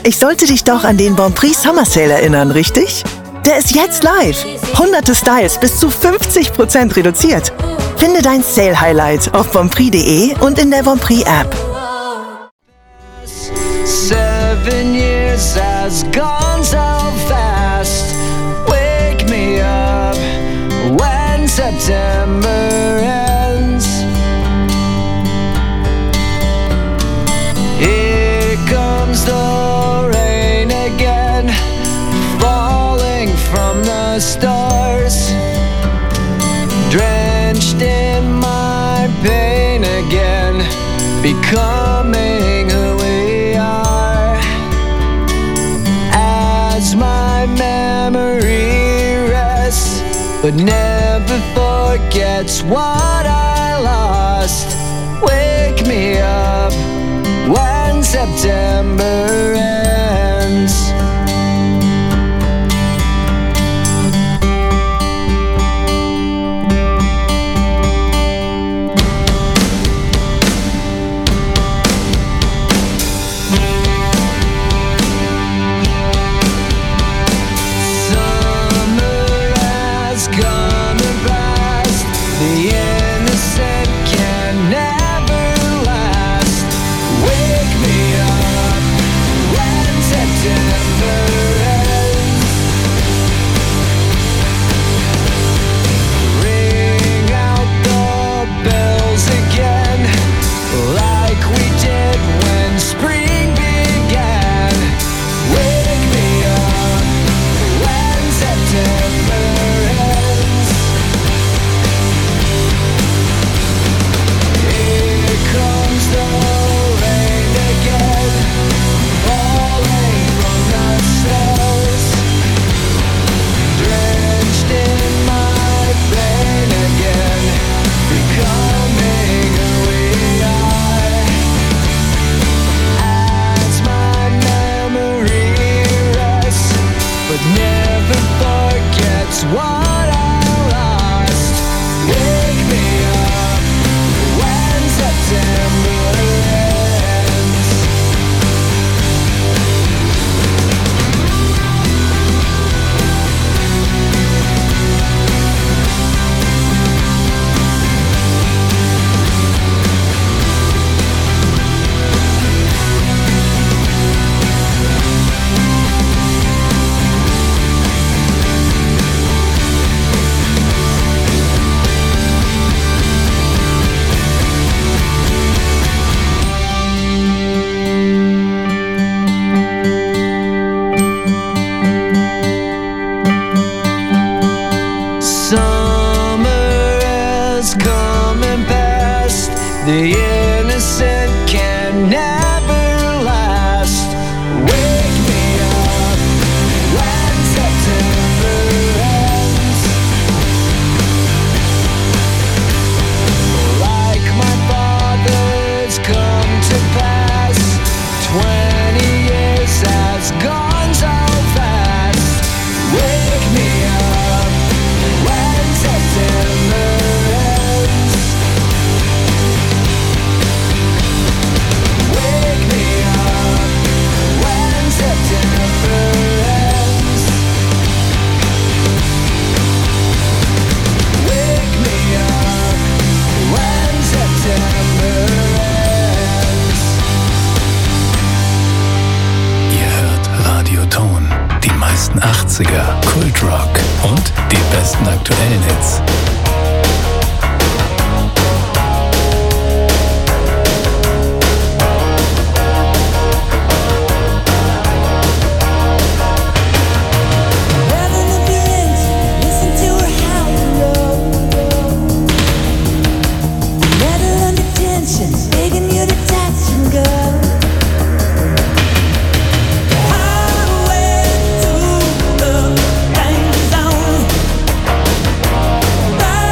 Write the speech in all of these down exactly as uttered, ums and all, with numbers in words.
Ich sollte dich doch an den Bon Prix Summer Sale erinnern, richtig? Der ist jetzt live. Hunderte Styles bis zu fünfzig Prozent reduziert. Finde dein Sale-Highlight auf bonprix punkt de und in der Bon Prix App. Seven years has gone so fast. Wake me up when September ends. Here comes the rain again, falling from the stars, drenched in my pain again, becoming who we are. As my memory rests, but never forgets what I lost. Wake me up when September ends. achtziger, Kultrock und die besten aktuellen Hits. Bye.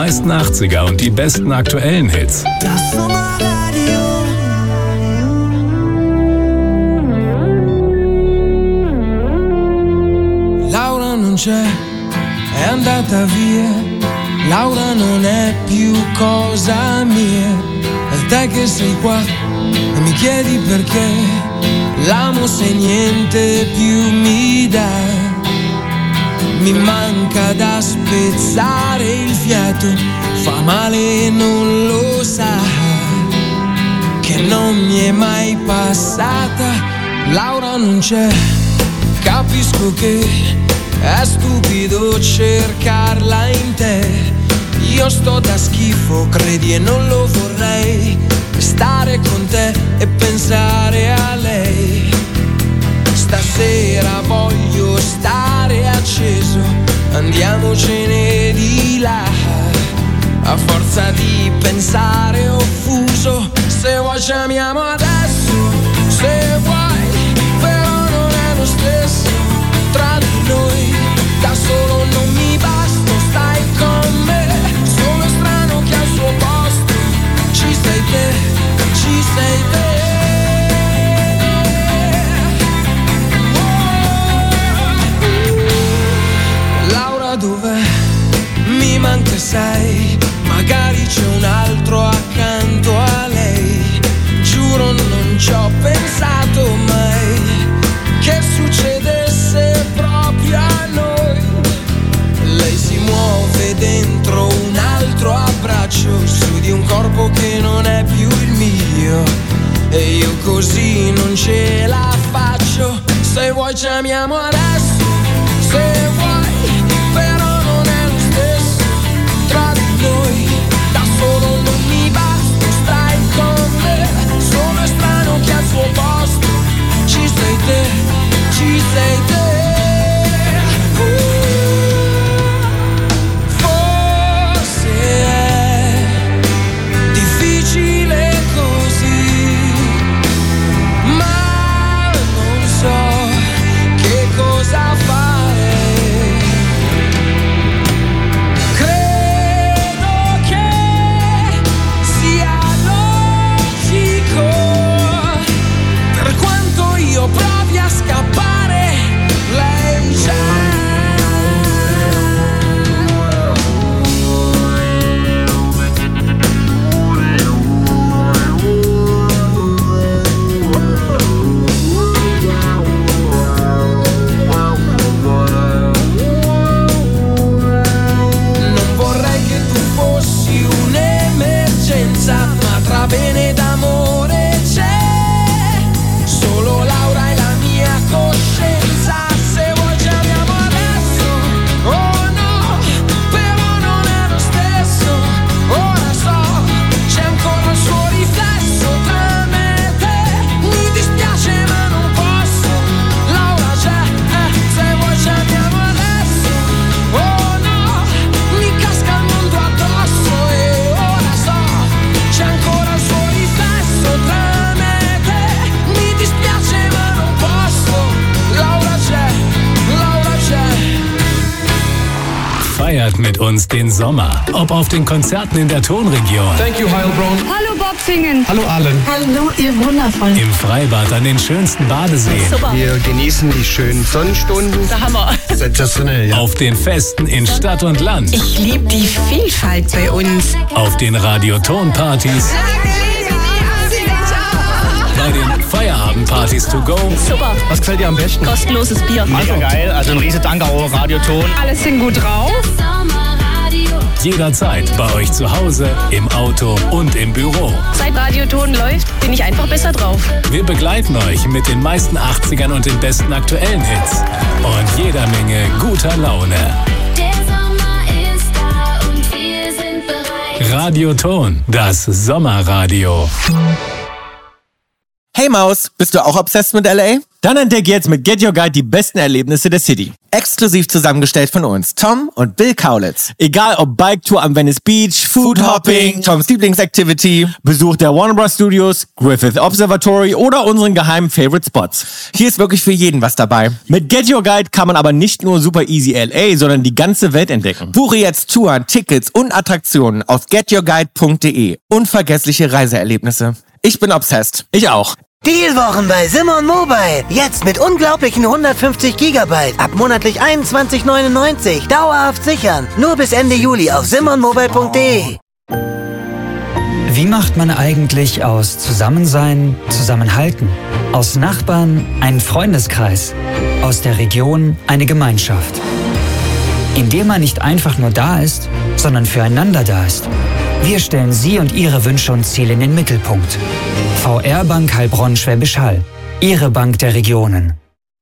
meisten achtziger und die besten aktuellen Hits. Das Sommerradio. Laura non c'è, è andata via. Laura non è più cosa mia. E te che sei qua e mi chiedi perché l'amo se niente più mi dà. Mi manca da spezzare il fiato, fa male e non lo sa, che non mi è mai passata. Laura non c'è, capisco che è stupido cercarla in te. Io sto da schifo, credi, e non lo vorrei, stare con te e pensare a lei. Stasera voglio stare acceso, andiamocene di là. A forza di pensare offuso, se vuoi chiamiamo adesso, se vuoi, però non è lo stesso tra di noi. Da solo non mi basta, stai con me, sono strano che al suo posto ci sei te, ci sei te. Dov'è? Mi manca, sai, magari c'è un altro accanto a lei. Giuro non ci ho pensato mai che succedesse proprio a noi. Lei si muove dentro un altro abbraccio, su di un corpo che non è più il mio, e io così non ce la faccio. Se vuoi chiamiamo adesso, se vuoi, però non è lo stesso tra di noi. Da solo non mi basta, stai con me, sono strano che al suo posto ci sei te, ci sei te. uh, Forse è difficile così, ma non so che cosa fare. Provi a scappare, lei c'è. Non vorrei che tu fossi un'emergenza, ma tra bene ed amore c'è solo Laura e la mia coscienza. Se vuoi chiamiamo adesso, oh no, però non è lo stesso. Ora so, c'è ancora il suo riflesso tra me e te. Mi dispiace ma non posso, Laura c'è, eh, se vuoi chiamiamo adesso. Oh no, mi casca il mondo addosso, e ora so, c'è ancora il suo riflesso tra me e te. Mi dispiace ma non posso, Laura c'è, Laura c'è. Feiert mit uns den Sommer. Ob auf den Konzerten in der Tonregion, Thank you, Heilbronn. Hallo Bob singen. Hallo Allen. Hallo ihr Wundervollen. im Freibad an den schönsten Badeseen, Super. Wir genießen die schönen Sonnenstunden. Der Hammer. Sensationell, ja. auf den Festen in Stadt und Land, Ich liebe die Vielfalt bei uns. auf den Radioton-Partys, bei den Feierabendpartys to go, Super. Was gefällt dir am besten? Kostenloses Bier. Mega geil, also ein riesen Dank auch Radioton. Alle sind gut drauf. jederzeit bei euch zu Hause, im Auto und im Büro. Seit Radioton läuft, bin ich einfach besser drauf. Wir begleiten euch mit den meisten achtzigern und den besten aktuellen Hits und jeder Menge guter Laune. Der Sommer ist da und wir sind bereit. Radioton, das Sommerradio. Hey Maus, bist du auch obsessed mit L A? Dann entdeck jetzt mit Get Your Guide die besten Erlebnisse der City. Exklusiv zusammengestellt von uns, Tom und Bill Kaulitz. Egal ob Bike-Tour am Venice Beach, Food-Hopping, Toms Lieblingsactivity, Besuch der Warner Bros. Studios, Griffith Observatory oder unseren geheimen Favorite Spots. Hier ist wirklich für jeden was dabei. Mit Get Your Guide kann man aber nicht nur super easy L A, sondern die ganze Welt entdecken. Buche jetzt Touren, Tickets und Attraktionen auf get your guide punkt de. Unvergessliche Reiseerlebnisse. Ich bin obsessed. Ich auch. Dealwochen bei Simon Mobile. Jetzt mit unglaublichen hundertfünfzig Gigabyte. Ab monatlich einundzwanzig neunundneunzig. Dauerhaft sichern. Nur bis Ende Juli auf simon mobile punkt de. Wie macht man eigentlich aus Zusammensein Zusammenhalten? Aus Nachbarn einen Freundeskreis? Aus der Region eine Gemeinschaft? Indem man nicht einfach nur da ist, sondern füreinander da ist. Wir stellen Sie und Ihre Wünsche und Ziele in den Mittelpunkt. V R Bank Heilbronn Schwäbisch Hall. Ihre Bank der Regionen.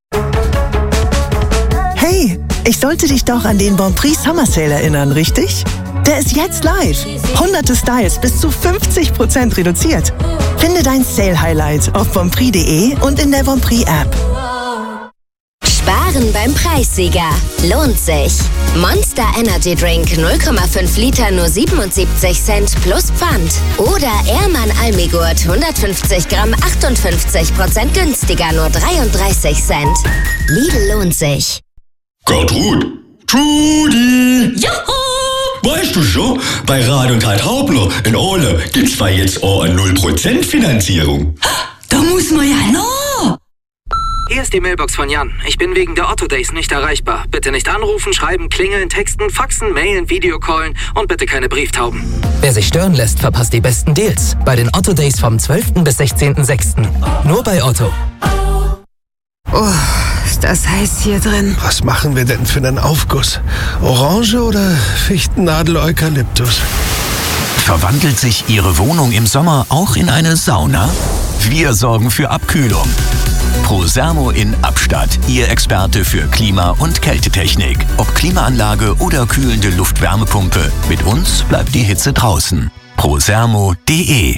Hey, ich sollte dich doch an den Bonprix Summer Sale erinnern, richtig? Der ist jetzt live. Hunderte Styles bis zu fünfzig Prozent reduziert. Finde dein Sale-Highlight auf bonprix punkt de und in der Bonprix App. Sparen beim Preissieger. Lohnt sich. Monster Energy Drink null Komma fünf Liter nur siebenundsiebzig Cent plus Pfand. Oder Ehrmann Almigurt hundertfünfzig Gramm achtundfünfzig Prozent günstiger nur dreiunddreißig Cent. Lidl lohnt sich. Gertrud. Trudi. Juhu. Weißt du schon, bei Rad und Hart Hauptner in Ole gibt's zwar jetzt auch eine null Prozent Finanzierung. Da muss man ja noch. Hier ist die Mailbox von Jan. Ich bin wegen der Otto Days nicht erreichbar. Bitte nicht anrufen, schreiben, klingeln, texten, faxen, mailen, Videocallen und bitte keine Brieftauben. Wer sich stören lässt, verpasst die besten Deals. Bei den Otto Days vom zwölften bis sechzehnten sechsten Nur bei Otto. Oh, ist das heiß hier drin. Was machen wir denn für einen Aufguss? Orange oder Fichtennadel-Eukalyptus? Verwandelt sich Ihre Wohnung im Sommer auch in eine Sauna? Wir sorgen für Abkühlung. Prosermo in Abstadt, Ihr Experte für Klima- und Kältetechnik. Ob Klimaanlage oder kühlende Luft-Wärmepumpe, mit uns bleibt die Hitze draußen. prosermo punkt de.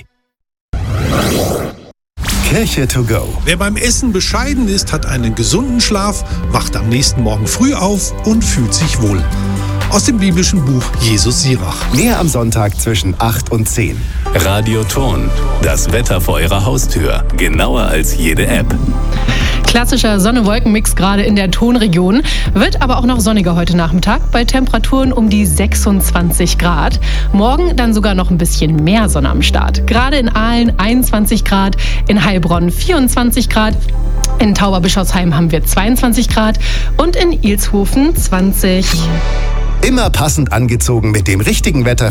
Kirche to go. Wer beim Essen bescheiden ist, hat einen gesunden Schlaf, wacht am nächsten Morgen früh auf und fühlt sich wohl. Aus dem biblischen Buch Jesus Sirach. Mehr am Sonntag zwischen acht und zehn. Radio Ton. Das Wetter vor Ihrer Haustür. Genauer als jede App. Klassischer Sonne-Wolken-Mix gerade in der Tonregion. Wird aber auch noch sonniger heute Nachmittag bei Temperaturen um die sechsundzwanzig Grad. Morgen dann sogar noch ein bisschen mehr Sonne am Start. Gerade in Aalen einundzwanzig Grad, in Heilbronn vierundzwanzig Grad. In Tauberbischofsheim haben wir zweiundzwanzig Grad und in Ilshofen zwanzig. Immer passend angezogen mit dem richtigen Wetter.